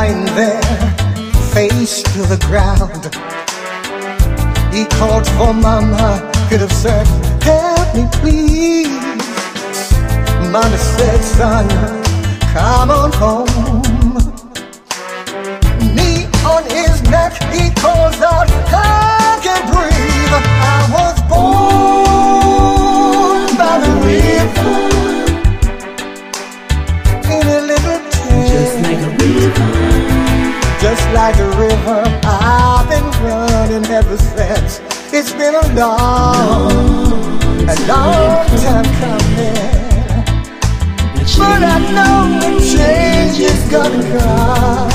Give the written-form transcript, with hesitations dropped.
lying there, face to the ground. He called for Mama, could have said, help me please. Mama said, son, come on home. Knee on his neck, he calls out, I can breathe. I was born by the river, in a little town, just like a river. Just like a river, I've been running ever since. It's been a long time coming. But I know the change is gonna come.